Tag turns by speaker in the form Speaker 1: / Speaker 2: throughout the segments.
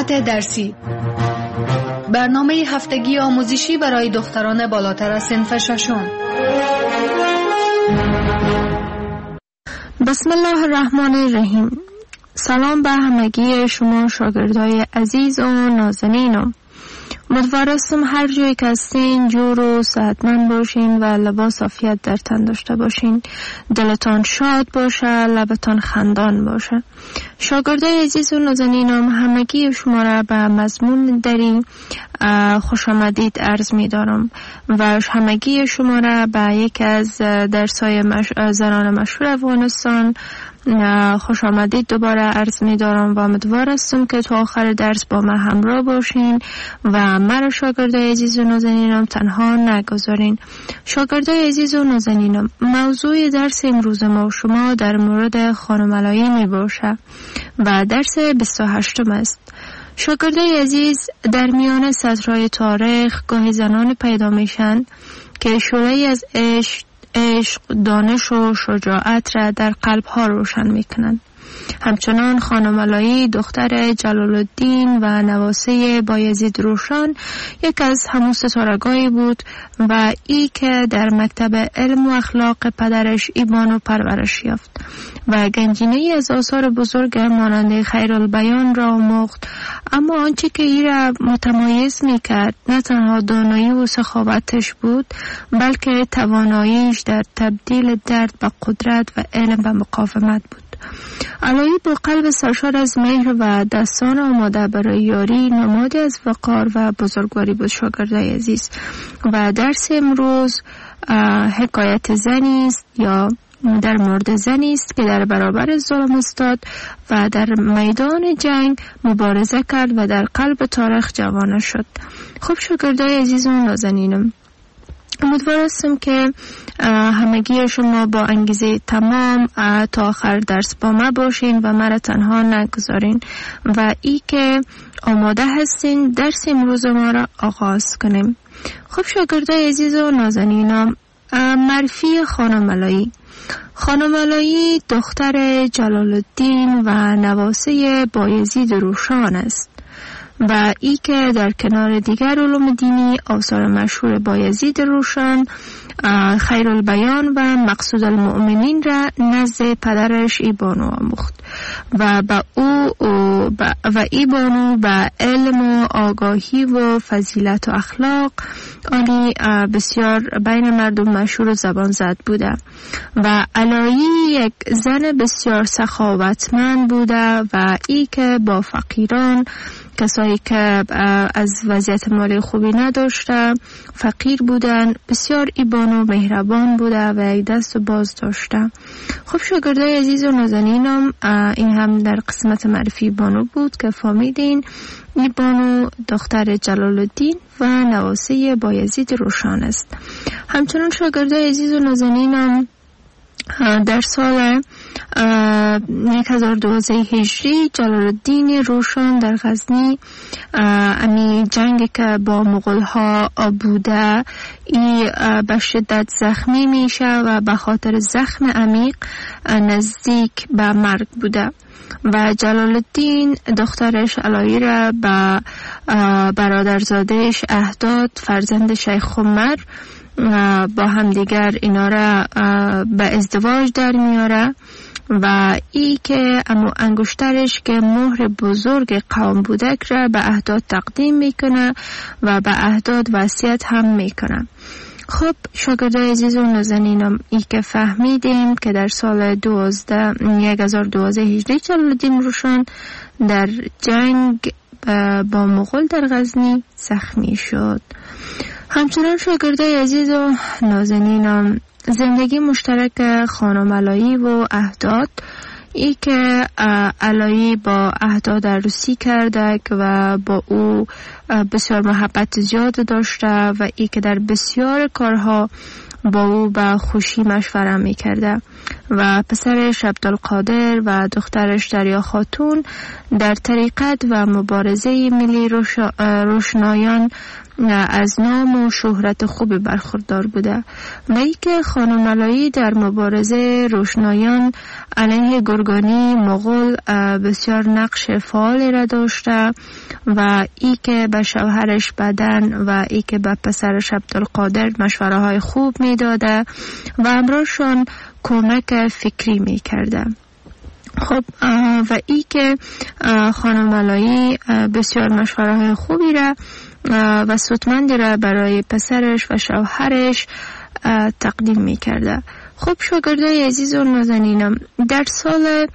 Speaker 1: ساعت درسی، برنامه هفتگی آموزشی برای دختران بالاتر از صنف ششم.
Speaker 2: بسم الله الرحمن الرحیم. سلام به همگی شما شاگردای عزیز و نازنینم. امیدوارم هر جایی که هستین جور و صحتمند باشین و لباس عافیت در تن داشته باشین. دلتان شاد باشه، لبتان خندان باشه. شاگردای عزیز و نازنینم، همگی شما را به مضمون دری خوش آمدید عرض می دارم و همگی شما را به یک از درس‌های زنان مشهور افغانستان خوش آمدید دوباره عرض می دارم و امیدوار هستم که تا آخر درس با من همراه باشین و مرا شاگردای عزیز و نازنینم تنها نگذارین. شاگردای عزیز و نازنینم، موضوع درس امروز ما و شما در مورد خانم علایی می باشه و درس 28 است. شاگردای عزیز، در میان سطرهای تاریخ گاهی زنان پیدا میشن که شعله‌ای از عشق، دانش و شجاعت را در قلبها روشن میکنند. همچنان خانم علایی دختر جلال الدین و نواسه بایزید روشن یک از همون ستارگانی بود و ای که در مکتب علم و اخلاق پدرش ایبانو پرورش یافت و گنجینه‌ای از آثار بزرگ مانند خیرالبیان را آموخت. اما آنچه که ای را متمایز میکرد نه تنها دانایی و سخاوتش بود، بلکه تواناییش در تبدیل درد به قدرت و علم به مقاومت بود. علایی با قلب سرشار از مهر و دستان آماده برای یاری نمادی از وقار و بزرگواری بود. شاگردای عزیز، و درس امروز حکایت زنی است یا در مورد زنی است که در برابر ظلم استاد و در میدان جنگ مبارزه کرد و در قلب تاریخ جوانه شد. خب شاگردای عزیز و نازنینم، امیدوار هستم که همگی شما با انگیزه تمام تا آخر درس با ما باشین و مرا تنها نگذارین و ای که آماده هستین درس امروز ما را آغاز کنیم. خب شاگردای عزیز و نازنینم، معرفی خانم علایی. خانم علایی دختر جلال الدین و نواسه بایزید روشن است و ای که در کنار دیگر علوم دینی آثار مشهور بایزید روشن، خیرالبیان و مقصود المؤمنین را نزد پدرش ایبانو آموخت و ایبانو به علم و آگاهی و فضیلت و اخلاق آنی بسیار بین مردم مشهور و زبان زد بوده و علایی یک زن بسیار سخاوتمند بوده و ای که با فقیران، کسایی که از وضعیت مالی خوبی نداشته، فقیر بودن، بسیار ایبان و مهربان بوده و یک دست و باز داشته. خب شاگردای عزیز و نازنینم، این هم در قسمت معرفی ایبانو بود که فهمیدین ایبانو دختر جلال الدین و نواسه بایزید روشن است. همچنان شاگردای عزیز و نازنینم، در سال 1012 هجری جلال الدین روشن در غزنی امی جنگ که با مغول ها بوده ای به شدت زخمی میشه و به خاطر زخم عمیق نزدیک به مرگ بوده و جلال الدین دخترش علایی را به برادرزادهش اهداد فرزند شیخ عمر با هم دیگر اینا را به ازدواج در میاره و ای که امو انگشترش که مهر بزرگ قوم بودک را به اهداد تقدیم میکنه و به اهداد وصیت هم میکنه. خب شاگردای عزیز و نازنینم، ای که فهمیدیم که در سال 1012 هجری جلال الدین روشن در جنگ با مغول در غزنی زخمی شد. همچنان شاگردای عزیز و نازنینم، زندگی مشترک خانم علایی و اهداد، ای که علایی با اهداد عروسی کرده و با او بسیار محبت زیاد داشته و ای که در بسیار کارها با او به خوشی مشوره می کرده و پسرش عبدالقادر و دخترش دریا خاتون در طریقت و مبارزه ملی روشنایان از نام و شهرت خوب برخوردار بوده و ای که خانم علایی در مبارزه روشنایان علیه گرگانی مغول بسیار نقش فعالی را داشته و ای که به شوهرش بدن و ای که به پسرش عبدالقادر مشوره های خوب می داده و امراشون کمک فکری می کرده. خب و ای که خانم علایی بسیار مشوره های خوبی را و سودمندی را برای پسرش و شوهرش تقدیم می کرده. خب شاگردای عزیز و نازنینم، در سال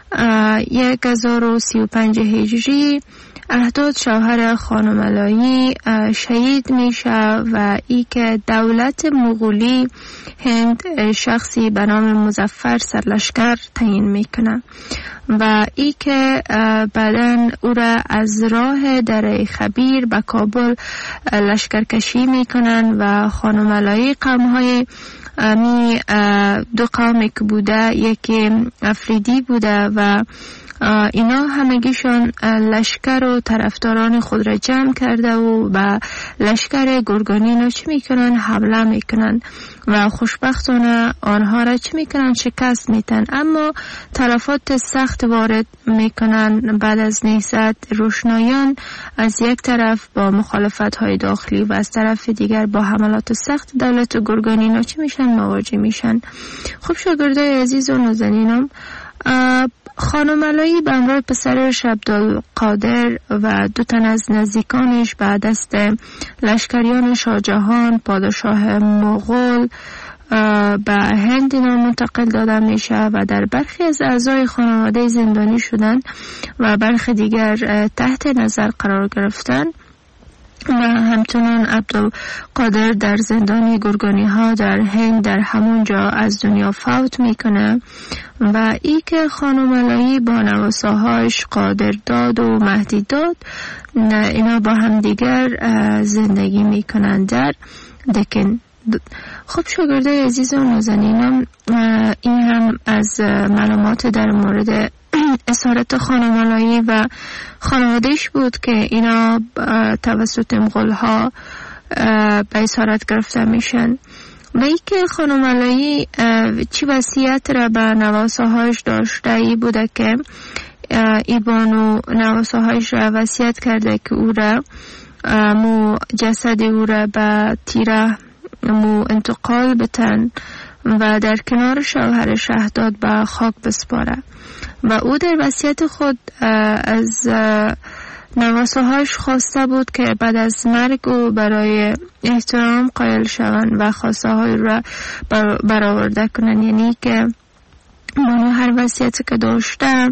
Speaker 2: 1035 هجری احداد شوهر خانم علایی شهید میشه و ای که دولت مغولی هند شخصی به نام مظفر سرلشکر تعیین میکنه و ای که بعدن او را از راه دره خبیر به کابل لشکرکشی میکنن و خانم علایی قومهای دو قومی که بوده، یکی افریدی بوده و اینا همگیشان لشکر و طرفداران خود را جمع کرده و به لشکر گرگانی را چی میکنن؟ حمله میکنن و خوشبختانه آنها را چی میکنن؟ شکست میتن. اما تلفات سخت وارد میکنن. بعد از نهضت روشنایان از یک طرف با مخالفت های داخلی و از طرف دیگر با حملات سخت دولت گرگانی را چی میشن؟ مواجه میشن. خب شاگردای عزیز و نازنینم، خانم علایی به همراه پسرش عبدالقادر و 2 تن از نزدیکانش به دست لشکریان شاهجهان پادشاه مغول به هند منتقل داده میشه و در برخی از اعضای خانواده زندانی شدن و برخی دیگر تحت نظر قرار گرفتن و همچنان عبدالقادر در زندان گرگانی ها در هند در همونجا از دنیا فوت میکنه و ای که خانم علایی با نواساهاش قادرداد و مهدیداد اینا با هم دیگر زندگی میکنن در دکن. خب شاگردای عزیز و نازنینم، این هم از معلومات در مورد اسارت خانم علایی و خانوادهش بود که اینا توسط مغول ها به اسارت گرفته میشن و ای که خانم علایی چی وصیت را به نواساهاش داشته ای بوده که ای بانو نواساهاش را وصیت کرده که او را جسد او را به تیره انتقال بتن و در کنار شوهر شهداد به خاک بسپاره و او در وصیت خود از نواساهاش خواسته بود که بعد از مرگ او برای احترام قائل شوند و خواسته های را برآورده کنند. یعنی که بانو هر وصیتی که داشته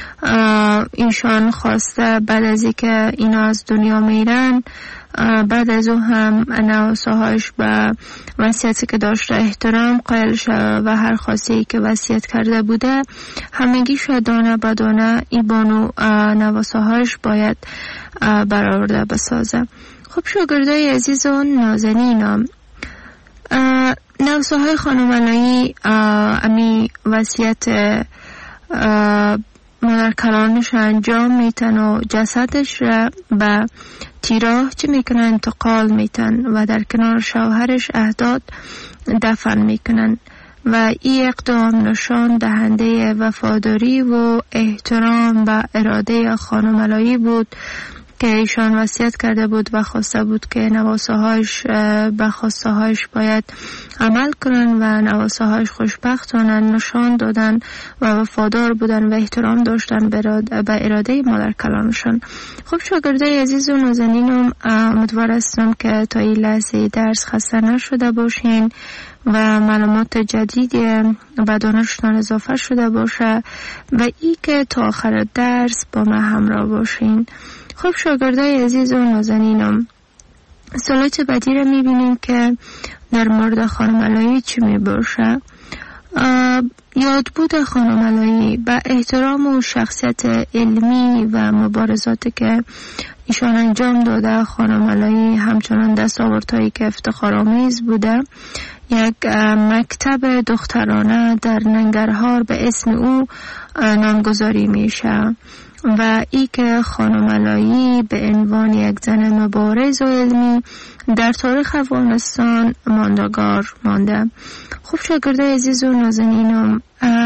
Speaker 2: اینشان خواسته بعد از اینکه اینا از دنیا میرن بعد از او هم نواساهاش به وصیتی که داشته احترام قائل شد و هر خواسته که وصیت کرده بوده همگیش دانه به دانه ای بانو نواساهاش باید برآورده بسازه. خب شاگردای عزیز و نازنینم، نواساهای خانم علایی امی وصیت مادر کلانش انجام میتن و جسدش را به تیراه چی میکنن؟ انتقال میتن و در کنار شوهرش احداد دفن میکنن و این اقدام نشان دهنده وفاداری و احترام به اراده خانم علایی بود که ایشان وصیت کرده بود و خواسته بود که نواساهاش به خواستهاش باید عمل کنن و نواساهاش خوشبختانه نشان دادن و وفادار بودن و احترام داشتن به اراده مادر کلانشان. خب شاگردای عزیز و نازنینم، امیدوار هستم که تا این لحظه درس خسته نشده باشین و معلومات جدیدی به دانشتان اضافه شده باشه و ای که تا آخر درس با من همراه باشین. خب شاگردای عزیز و نازنینم، سلوت بعدی رو میبینیم که در مورد خانم علایی چی میباشه. یادبود خانم علایی به احترام و شخصیت علمی و مبارزاتی که ایشان انجام داده، خانم علایی همچنان دستاوردهایی که افتخارآمیز بوده. یک مکتب دخترانه در ننگرهار به اسم او نامگذاری میشه و ای که خانم علایی به عنوان یک زن مبارز و علمی در تاریخ افغانستان ماندگار مانده. خب شاگردای عزیز و نازنینم،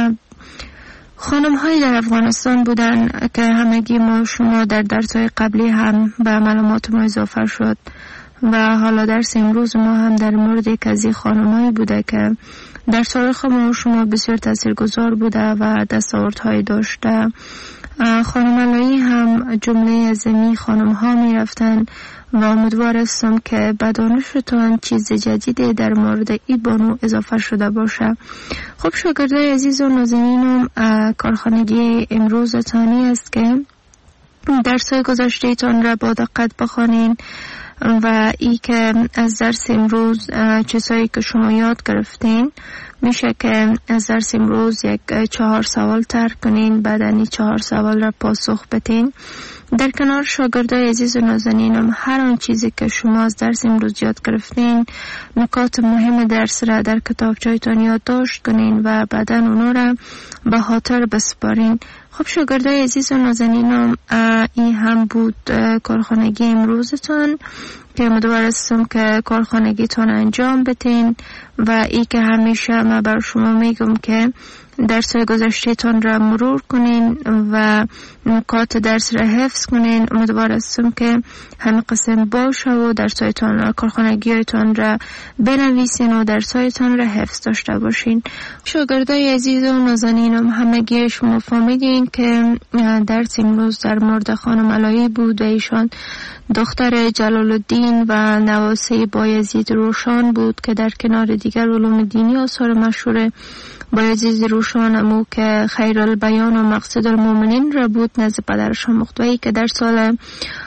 Speaker 2: خانم هایی در افغانستان بودن که همگی ما شما در درس‌های قبلی هم به معلومات ما اضافه شد و حالا درس امروز ما هم در مورد یک از این خانم هایی بوده که در تاریخ ما شما بسیار تاثیرگذار بوده و دستاوردهایی داشته. خانم علایی هم جمله از این خانم ها می رفتن و امیدوار هستم که به دانشتان چیز جدیدی در مورد ای بانو اضافه شده باشه. خب شاگردای عزیز و نازنینم، کارخانگی امروز تانی است که درس‌های گذشته تان را با دقت بخوانین و ای که از درس امروز چیزهایی که شما یاد گرفتین میشه که از درس امروز یک 4 سوال طرح کنین، بعد این 4 سوال را پاسخ بدین. در کنار شاگردای عزیز و نازنینم، هر آن چیزی که شما از درس امروز یاد گرفتین، نکات مهم درس را در کتابچه‌تان یادداشت کنین و بعدا اونا را به خاطر بسپارین. خب شاگردای عزیز و نازنینم، این هم بود کارخانگی امروزتان که امیدوار هستم که کارخانگیتان انجام بدین و ای که همیشه من بر شما میگم که درس گذشته تان را مرور کنین و نکات درس را حفظ کنین. امیدوار هستم که همه قسم باشه و درسایتان را، کارخانگیتان را بنویسین و درسایتان را حفظ داشته باشین. شاگردای عزیز و نازنینم، همگی شما فهمیدین که درس امروز در مورد خانم علایی بود و ایشان دختر جلال الدین و نواسه بایزید روشان بود که در کنار دیگر علوم دینی آثار مشهور بایزید روشان امو که خیر البیان و مقصد المؤمنین را بود نزد پدرش مختوی که در سال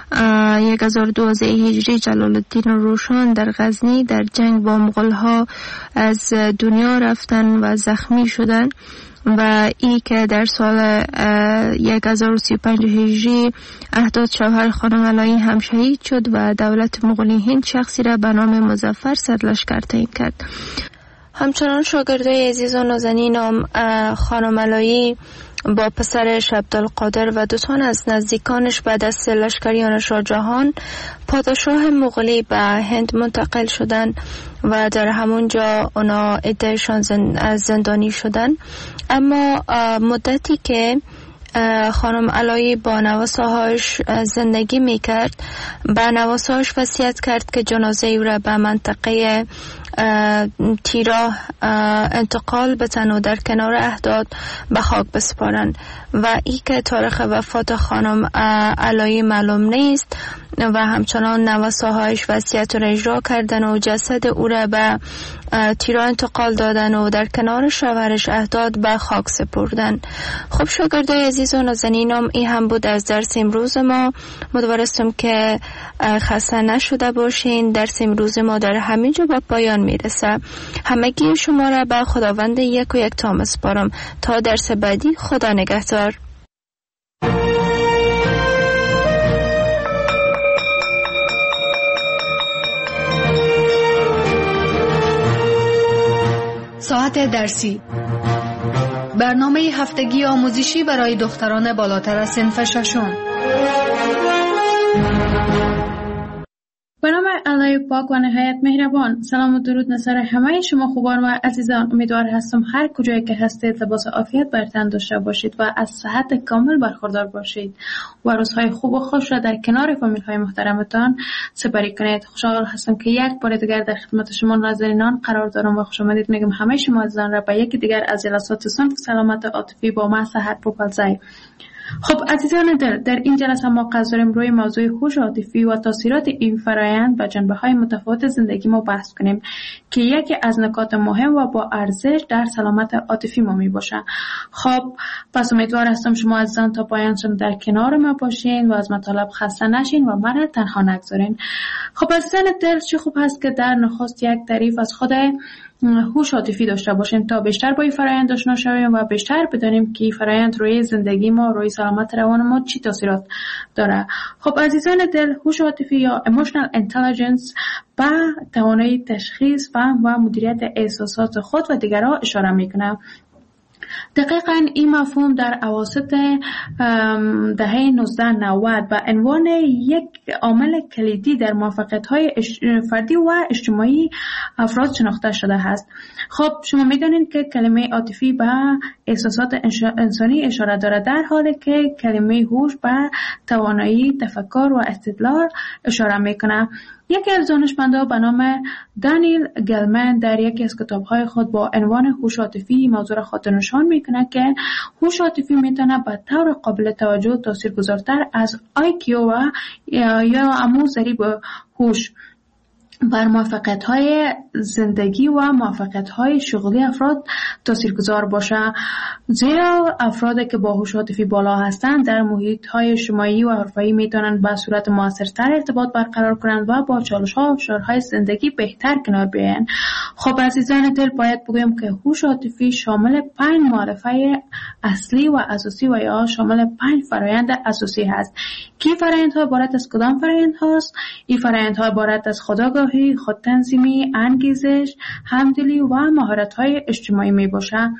Speaker 2: 1012 هجری جلال الدین روشان در غزنی در جنگ با مغول ها از دنیا رفتن و زخمی شدن و ای که در سال 1035 هجری احداد شوهر خانم علایی هم شهید شد و دولت مغولی هند شخصی را به نام مظفر سرلشکر تعیین کرد. همچنان شاگردای عزیز و نازنینم، خانم علایی با پسرش عبدالقادر و 2 تن از نزدیکانش بعد از لشکریان شاه جهان پادشاه مغولی به هند منتقل شدن و در همونجا اونا عدهشان زندانی شدن. اما مدتی که خانم علایی با نواساهاش زندگی میکرد، به نواساهاش وصیت کرد که جنازه او را به منطقه تیراه انتقال بتن و در کنار احداد به خاک بسپارن و ای که تاریخ وفات خانم علایی معلوم نیست و همچنان نواساهایش وصیت را اجرا کردن و جسد او را به تیراه انتقال دادن و در کنار شوهرش احداد به خاک سپردن. خب شاگردای عزیز و نازنینم، این هم بود از درس امروز ما. امیدوارم که خسته نشده باشین. درس امروز ما در همینجا به پایان میرسه. همگی شما را به خداوند یک و یکتا میسپارم تا درس بعدی. خدا نگهدار.
Speaker 1: ساعت درسی، برنامه هفتگی آموزشی برای دختران بالاتر از صنف ششم.
Speaker 3: به نام الله پاک و نهایت مهربان. سلام و درود نصر همه شما خوبان و عزیزان. امیدوار هستم هر کجایی که هستید لباس عافیت بر تن داشته باشید و از صحت کامل برخوردار باشید و روزهای خوب و خوش را در کنار فامیل های محترمتان سپری کنید. خوشحال هستم که یک بار دیگر در خدمت شما ناظرینان قرار دارم و خوش آمدید میگم همه شما عزیزان را به یکی دیگر از جلسات صنف سلامت عاطفی با من سحر پوپلزای. خب عزیزان دل، در این جلسه ما قصد داریم روی موضوع هوش عاطفی و تاثیرات این فرایند و جنبه‌های متفاوت زندگی ما بحث کنیم که یکی از نکات مهم و با ارزش در سلامت عاطفی ما می باشه. خب پس امیدوار هستم شما عزیزان تا پایان در کنار ما باشین و از مطالب خسته نشین و مرا تنها نگذارین. خب عزیزان دل، چه خوب هست که در نخست یک تعریف از خود هوش عاطفی داشته باشیم تا بیشتر با این فرآیند آشنا شویم و بیشتر بدانیم که این فرآیند روی زندگی ما، روی سلامت روان ما چی تاثیرات داره. خب عزیزان دل، هوش عاطفی یا emotional intelligence به توانایی تشخیص، فهم و مدیریت احساسات خود و دیگران اشاره میکنه. دقیقاً این مفهوم در اواسط دهه 1990 به عنوان یک عامل کلیدی در موفقیت‌های فردی و اجتماعی افراد شناخته شده است. خب شما می‌دانید که کلمه عاطفی به احساسات انسانی اشاره دارد، در حالی که کلمه هوش به توانایی تفکر و استدلال اشاره می‌کند. یکی از دانشمندان به نام دانیل گلمن در یکی از کتاب‌های خود با عنوان هوش عاطفی موضوع را خود نشان می‌کند که هوش عاطفی می‌تواند به طور قابل توجه تاثیرگذارتر از IQ و یا همون ضریب هوش بر موفقیت‌های زندگی و موفقیت‌های شغلی افراد تاثیرگذار باشد، زیرا افرادی که با هوش عاطفی بالا هستند در محیط‌های اجتماعی و حرفه‌ای می‌توانند به صورت موثرتر ارتباط برقرار کنند و با چالش‌ها و فشارهای زندگی بهتر کنار بیایند. خب عزیزان دل، باید بگویم که هوش عاطفی شامل 5 معرفه اصلی و اساسی و یا شامل 5 فرآیند اساسی هست. کی فرآیندها عبارت از کدام فرآیندهاست؟ این فرآیندها عبارت از خودآگاهی، خودتنظیمی، انگیزش، همدلی و مهارت‌های اجتماعی میباشد.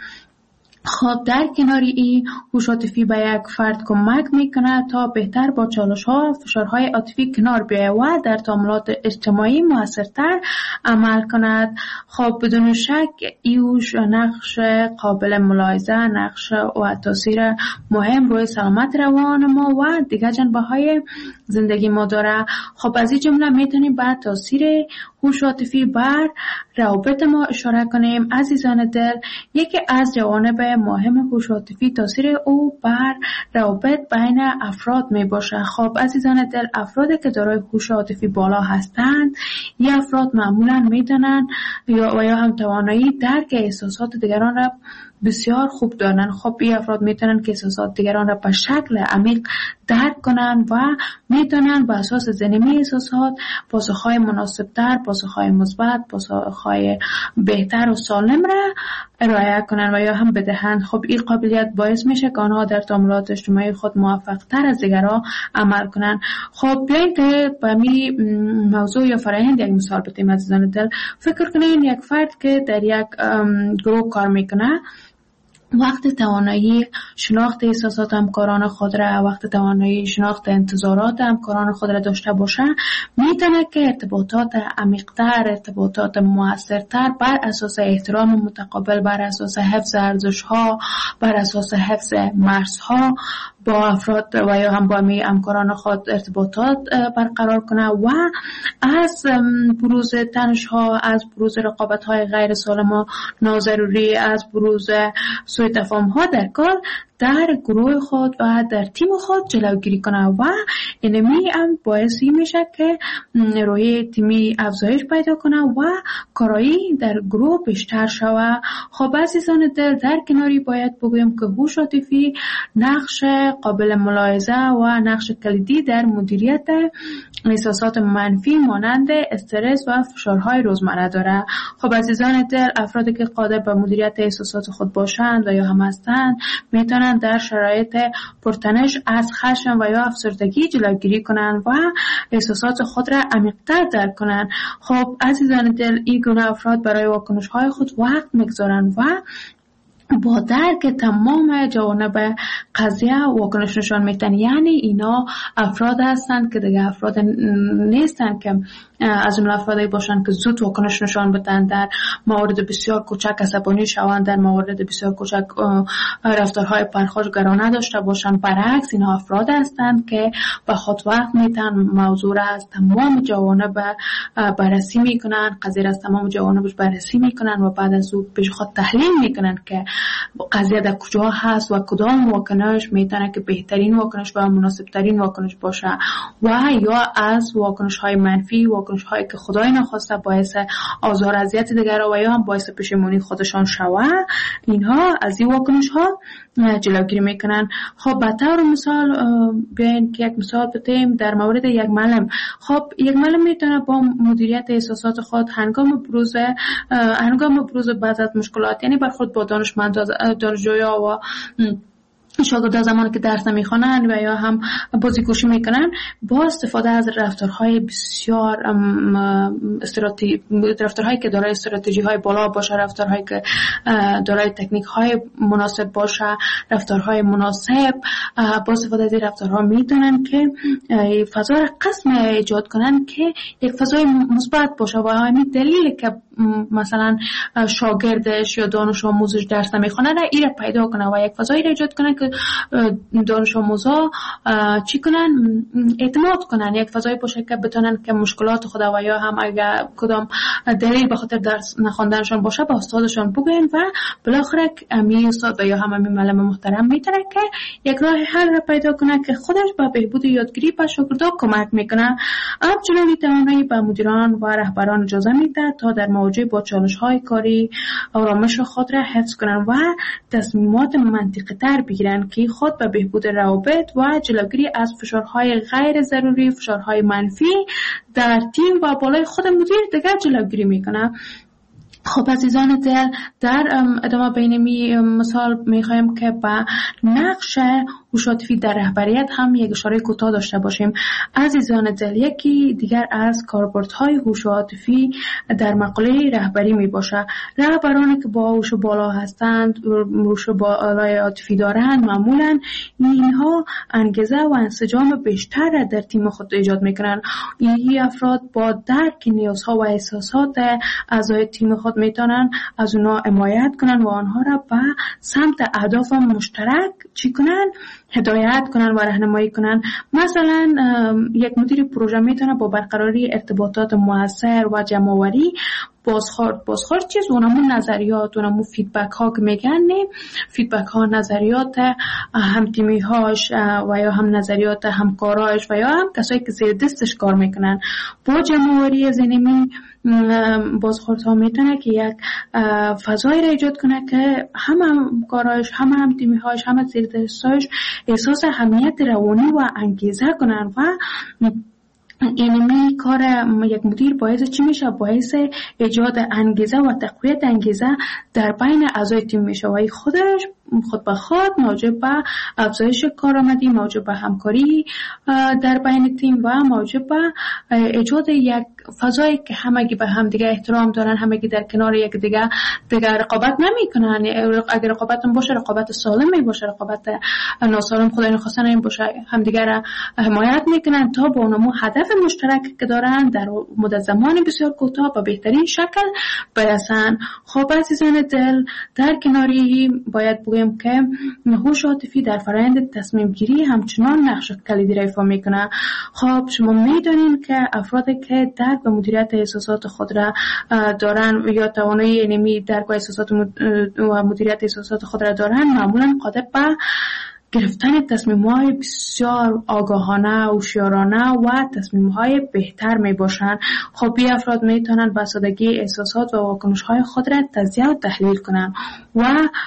Speaker 3: خب در کنار این هوش عاطفی به یک فرد کمک میکنه تا بهتر با چالش‌ها و فشارهای عاطفی کنار بیاید و در تعاملات اجتماعی موثرتر عمل کند. خب بدون شک این هوش نقش قابل ملاحظه، نقش و تاثیر مهم روی سلامت روان ما و دیگر جنبه‌های زندگی ما داره. خب از این جمله میتونیم به تاثیر هوش عاطفی بر روابط ما اشاره کنیم. عزیزان دل، یکی از جوانب مهم هوش عاطفی تاثیر او بر روابط بین افراد می باشه. خب عزیزان دل، افرادی که دارای هوش عاطفی بالا هستند، این افراد معمولا میدونن یا هم توانایی درک احساسات دیگران را بسیار خوب دارن. خب این افراد میتونن که احساسات دیگران را به شکل عمیق درک کنن و میتونن به اساس ضمنی احساسات پاسخهای مناسبتر، پاسخهای مثبت، پاسخهای بهتر و سالم را ارائه کنن و یا هم بدهند. خب این قابلیت باعث میشه که آنها در تعاملات اجتماعی خود موفق تر از دیگران عمل کنن. خب بیایید که به می موضوع یا فرآیند یک مثال بزنیم. عزیزان دل، فکر کنین یک فرد که در یک گروه کار میکنه، وقت توانایی شناخت احساسات همکاران خود را، وقت توانایی شناخت انتظارات همکاران خود را داشته باشه، میتونه که ارتباطات عمیق‌تر، ارتباطات موثرتر بر اساس احترام متقابل، بر اساس حفظ ارزش‌ها، بر اساس حفظ مرزها با افراد و یا هم با همکاران خود ارتباطات برقرار کنه و از بروز تنش‌ها، از بروز رقابت‌های غیر سالم و ناضروری، از بروز سوء تفاهم‌ها در کار در گروه خود و در تیم خود جلوگیری کنه و اینمی هم باعثی میشه که روحیه تیمی افزایش پیدا کنه و کارایی در گروه بیشتر شود. خب عزیزان دل، در کناری باید بگویم که هوش عاطفی نقش قابل ملاحظه و نقش کلیدی در مدیریت احساسات منفی مانند استرس و فشارهای روزمره داره. خب عزیزان دل، افرادی که قادر به مدیریت احساسات خود باشند و یا هم هستند میتونن در شرایط پرتنش از خشم و یا افسردگی جلوگیری کنند و احساسات خود را عمیق‌تر درک کنند. خب عزیزان دل، این گونه افراد برای واکنش‌های خود وقت می‌گذارند و با درک تمام جوانب قضیه واکنش نشان میدن. یعنی اینا افراد هستند که دیگه افراد نیستند که از اون افرادی باشند که زود واکنش نشان بدن، در موارد بسیار کوچک عصبانی شوند، در موارد بسیار کوچک رفتارهای پرخاشگرانه داشته باشند. برعکس اینا افراد هستند که به خود وقت میتن موضوع را از تمام جوانب بررسی میکنن، قضیه را از تمام جوانبش بررسی میکنن و بعد از اون پیش خود تحلیل میکنن که قضیه در کجا هست و کدام واکنش میتونه که بهترین واکنش و مناسبترین واکنش باشه و یا از واکنش های منفی، واکنش هایی که خدای نخواسته باعث آزار اذیت دیگران و یا هم باعث پشیمانی خودشان شوه، اینها از این واکنش ها جلوگیری میکنن. خب به طور مثال بیاین که یک مثال بزنیم در مورد یک معلم. خب یک معلم میتونه با مدیریت احساسات خود هنگام بروز بعض از مشکلات، یعنی برخورد با دانشجویا و شاگردان زمانی که درس نمیخوانند و یا هم بازیگوشی میکنن با استفاده از رفتارهای بسیار رفتارهایی که دارای استراتژی های بالا باشه، رفتارهایی که دارای تکنیک های مناسب باشه، رفتارهای مناسب، با استفاده از این رفتارها میتونن که فضای قسم ایجاد کنن که یک فضای مثبت باشه. و همین دلیل که مثلا شاگردش یا دانش آموزش درس نمیخونه را ایره پیدا کنه و یک فضایی را ایجاد کنه که دانش آموزا چی کنن؟ اعتماد کنن، یک فضایی باشه که بتونن که مشکلات خود و یا هم اگر کدام دلیل به خاطر درس نخوندنشون باشه با استادشون بگوین و بالاخره امی استاد و یا هم امی معلم محترم میتونه که یک راه حل را پیدا کنه که خودش به بهبود یادگیری به شاگردان کمک میکنه. همچنین توانایی به مدیران و رهبران اجازه میده تا در مواجهه با چالش‌های کاری آرامش خود را حفظ کنند و تصمیمات منطقی تر بگیرند که خود به بهبود روابط و جلوگیری از فشارهای غیر ضروری، فشارهای منفی در تیم و بالای خود مدیر دیگر جلوگیری میکنه. خب عزیزان دل، در ادامه بینمی مثال میخوایم که با نقش هوش عاطفی در رهبریت هم یک اشاره کوتاه داشته باشیم. عزیزان دل، یکی دیگر از کاربردهای هوش عاطفی در مقوله رهبری می باشه. رهبرانی که با هوش بالا هستند، هوش بالای عاطفی دارند، معمولا اینها انگیزه و انسجام بیشتر در تیم خود ایجاد میکنن. این افراد با درک نیازها و احساسات اعضای تیم خود میتونن از اونا حمایت کنن و آنها را به سمت اهداف مشترک چی کنن؟ هدایت کنن و راهنمایی کنن. مثلا یک مدیر پروژه میتونه با برقراری ارتباطات موثر و جمع‌آوری بازخورد چیز اونمون نظریات، اونمون فیدبک ها که میگن، فیدبک ها نظریات هم تیمی هاش و یا هم نظریات همکاراش و یا هم کسایی که زیر دستش کار میکنن با جمع‌آوری از اینمی بازخورد ها میتونه که یک فضایی را ایجاد کنه که هم کاراش، هم تیمی هاش، هم زیر دستش احساس اهمیت روانی و انگیزه کنن و اینمی کار یک مدیر باعث چی میشه؟ باعث ایجاد انگیزه و تقویت انگیزه در بین اعضای تیم میشه و خودش خود به خود موجب به افزایش کارآمدی، موجب به همکاری در بین تیم و موجب به ایجاد یک فضایی که همگی به هم دیگه احترام دارن، همگی در کنار یک دیگه رقابت نمیکنن. اگر رقابت باشه، رقابت سالمی باشه، رقابت ناسالم خدای نخواسته این باشه، همدیگه را حمایت میکنن تا با اونمو هدف مشترک که دارن در مدت زمان بسیار کوتاه به بهترین شکل برسن. خب عزیزان دل، در کناری باید بگویم که هوش عاطفی در فرآیند تصمیم گیری همچنان نقش کلیدی را ایفا میکنه. خب شما میدونین که افرادی که درک و مدیریت احساسات خود را دارن یا توانایی اینمی درک و احساسات و مدیریت احساسات خود را دارن، معمولا قادر به گرفتن تصمیم‌های بسیار آگاهانه، هوشیارانه و تصمیم‌های بهتر میباشند. خب این افراد میتونن به سادگی احساسات و واکنش‌های خود را تجزیه و تحلیل کنند و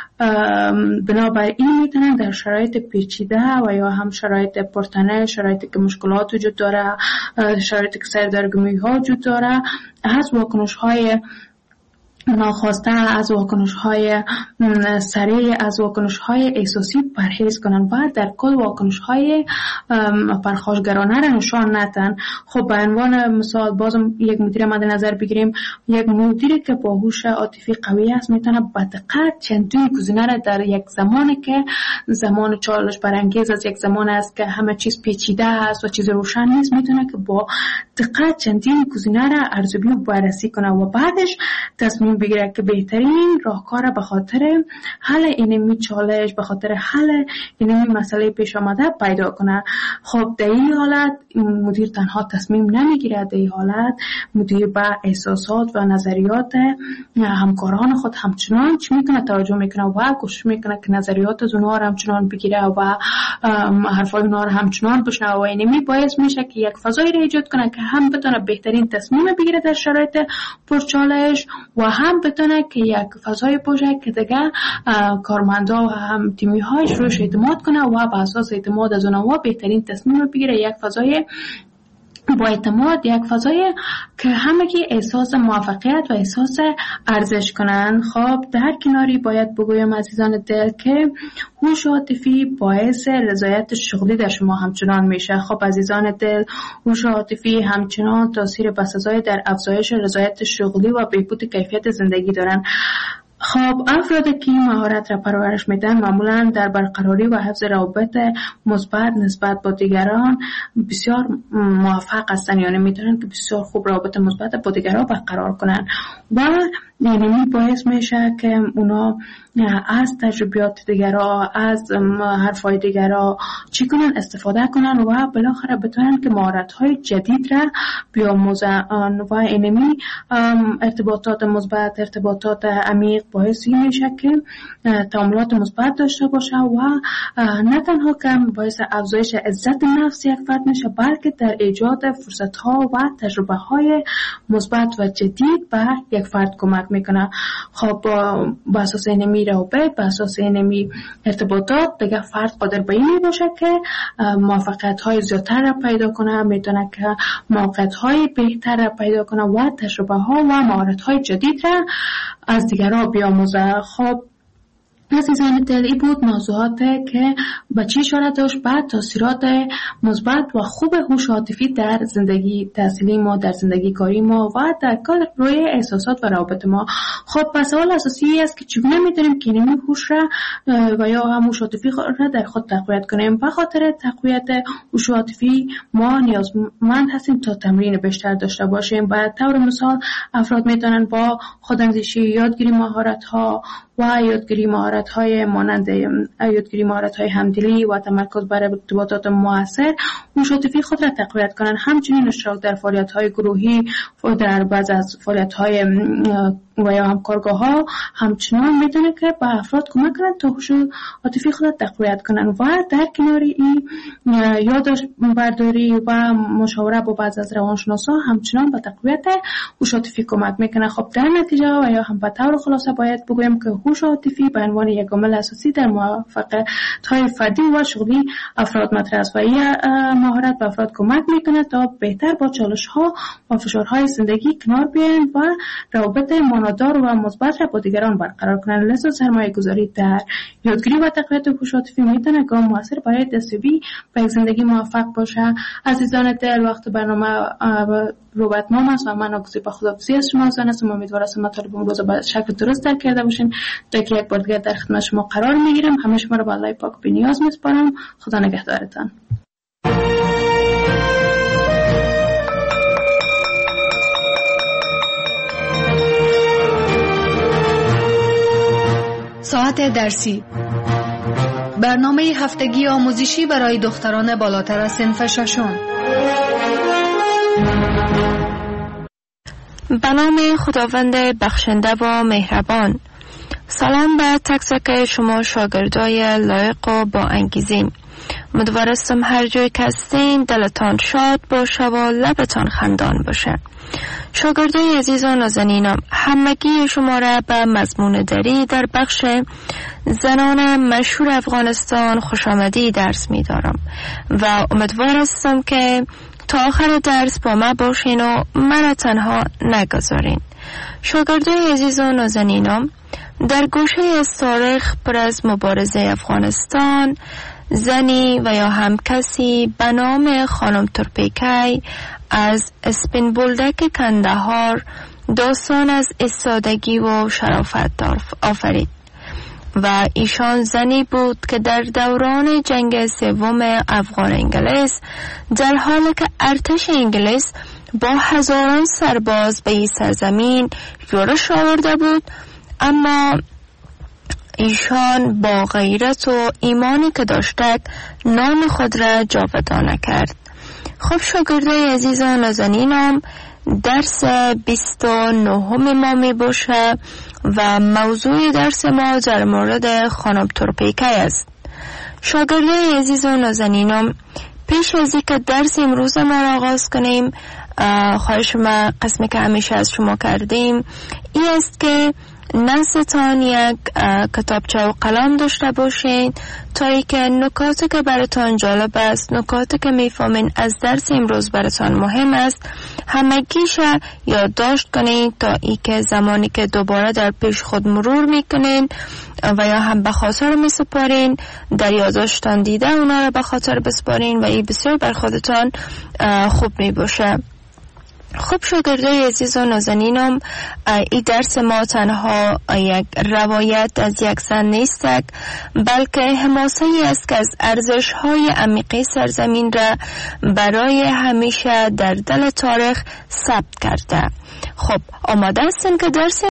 Speaker 3: بنابراین میتونن در شرایط پیچیده و یا هم شرایط پرتنش، شرایطی که مشکلات وجود داره، شرایطی که سردرگمی‌ها وجود داره، از واکنش‌های ناخواسته، از واکنش‌های سریع، از واکنش‌های احساسی پرهیز کنن و در کل واکنش‌های پرخاشگرانه را نشان ندن. خب به عنوان مثال بازم یک مدیر مد نظر بگیریم. یک مدیری که با هوش عاطفی قوی است میتونه با دقت چندین گزینه را در یک زمانی که زمان چالش برانگیز است، یک زمان است که همه چیز پیچیده است و چیز روشن نیست، میتونه که با دقت چندین گزینه را ارزیابی و بررسی کنه و بعدش تصمیم بگیره که بهترین راهکار به خاطر حل اینمی چالش، به خاطر حل اینمی مسئله پیش آمده پیدا کنه. خب در این حالت مدیر تنها تصمیم نمیگیره، در این حالت مدیر به احساسات و نظریات همکاران خود همچنان چی میکنه؟ توجه میکنه و کوشش میکنه که نظریات از اونها را همچنان بگیره و حرفای اونها را همچنان بشنوه و اینمی باعث میشه که یک فضایی را ایجاد کنه که هم بتونه بهترین تصمیم بگیره در شرایط پرچالش و هم بتونه که یک فضای باشه که دیگه کارمندا و هم تیمی هایش روش اعتماد کنه و به اساس اعتماد از اونها بهترین تصمیم بگیره، یک فضای با اعتماد، یک فضای که همگی احساس موفقیت و احساس ارزش کنن. خب در کناری باید بگویم عزیزان دل که هوش عاطفی باعث رضایت شغلی در شما همچنان میشه. خب عزیزان دل، هوش عاطفی همچنان تاثیر بسزای در افزایش رضایت شغلی و بهبود کیفیت زندگی دارن. خب افرادی که مهارت را پرورش میدن معمولا در برقراری و حفظ روابط مثبت نسبت با دیگران بسیار موفق هستند، یعنی میتونن که بسیار خوب روابط مثبت با دیگران برقرار کنن و یعنی باعث میشه که اونا از تجربیات دیگران، از حرفای دیگران چی کنن، استفاده کنن و بالاخره بتونن که مهارت‌های جدید را بیاموزن و اینمی ارتباطات مثبت، ارتباطات عمیق باعث میشه که تعاملات مثبت داشته باشه و نه تنها که باعث افزایش عزت نفس یک فرد میشه، بلکه در ایجاد فرصت‌ها و تجربه‌های مثبت و جدید به یک فرد کمک میکنه. خب با اساس اینمی روابط، با اساس اینمی ارتباطات دیگه فرد قادر به این باشه که موفقیت‌های زیادتر را پیدا کنه، میتونه که موقعیت‌های بهتر را پیدا کنه و تجربه‌ها و مهارت‌های جدید را از دیگران بیاموزه. خب عزیزان دل، این بود موضوعات که به چی اشاره داشت بعد تاثیرات مثبت و خوب هوش عاطفی در زندگی تحصیلی ما، در زندگی کاری ما و در کل روی احساسات و روابط ما. خب پس سوال اساسی است که چگونه میتونیم که این هوش را و یا هم هوش عاطفی را در خود تقویت کنیم. به خاطر تقویت هوش عاطفی ما نیازمند هستیم تا تمرین بیشتر داشته باشیم. به طور مثال افراد میتونن با خوداندیشی، یادگیری مهارت‌ها و یادگیری مهارت‌های مانند یادگیری مهارت‌های همدلی و تمرکز بر ارتباطات مؤثر هوش عاطفی خود را تقویت کنند. همچنین اشتراک در فعالیت‌های گروهی و در بعضی از فعالیت‌های و یا همکارگاه‌ها همچنان میتونه که به افراد کمک کنند تا هوش عاطفی خود را تقویت کنند و در کنار این یادداشت برداری و مشاوره با بعضی از روانشناسا همچنان به تقویت هوش عاطفی کمک میکنه. خب در نتیجه و یا هم به طور خلاصه باید بگویم که هوش عاطفی به عنوان یک عامل اساسی در موفقیت‌های فردی و شغلی افراد مطرح است و این مهارت به افراد کمک میکنه تا بهتر با چالش‌ها و فشارهای زندگی کنار بیایند و روابط معنادار و مثبت را با دیگران برقرار کنند. لذا سرمایه‌گذاری در یادگیری و تقویت هوش عاطفی میتونه گام موثر برای دستیابی به یک زندگی موفق باشه. عزیزان دل، وقت برنامه رو به اتمام است و من آگوزی به خداحافظی از شما زن هستم. امیدوارم مطالب امروز به شکل درست درک کرده باشین. تا که یک بار دیگر در خدمت شما قرار میگیرم. همه شما رو به الله پاک بی‌نیاز میسپارم. خدا نگهدارتان.
Speaker 1: ساعت درسی، برنامه هفتگی آموزشی برای دختران بالاتر از صنف ششم.
Speaker 2: به نام خداوند بخشنده و مهربان. سلام به تک تک شما شاگردای لایق و با انگیزه. امیدوارم هر جای که هستین دلتان شاد باشه و لبتان خندان باشه. شاگردای عزیز و نازنینم، همگی شما را به مضمون دری در بخش زنان مشهور افغانستان خوش آمدی درس می دارم و امیدوار هستم که تا آخر درس با ما باشین و من تنها نگذارین. شاگردای عزیز و نازنینم، در گوشه از تاریخ پر از مبارزه افغانستان، زنی و یا هم کسی به نام خانم تورپیکی از اسپین بولدک کندهار داستان از ایستادگی و شرافت آفرید و ایشان زنی بود که در دوران جنگ سوم افغان انگلیس در حالی که ارتش انگلیس با هزاران سرباز به این سرزمین یورش آورده بود، اما ایشان با غیرت و ایمانی که داشتند نام خود را جاودانه کرد. خب شاگردای عزیز و نازنینم، درس 29 ما می باشه و موضوع درس ما در مورد خانم تورپیکی است. شاگردای عزیز و نازنینم، پیش از اینکه درس امروز ما را آغاز کنیم، خواهش ما قسمی که همیشه از شما کردیم این است که نزدتان یک کتابچه و قلم داشته باشین تا ای که نکاتی که براتان جالب است، نکاتی که میفهمین از درس امروز براتان مهم است، همگیش یادداشت کنین تا ای که زمانی که دوباره در پیش خود مرور میکنین و یا هم به خاطر میسپارین، در یادداشتان دیده اونا را به خاطر بسپارین و این بسیار بر خودتان خوب می باشه. خب شاگردای عزیز و نازنینم، این درس ما تنها یک روایت از یک زن نیست، بلکه حماسه ای است که از ارزش های عمیقی سرزمین را برای همیشه در دل تاریخ ثبت کرده. خب آماده هستین که درس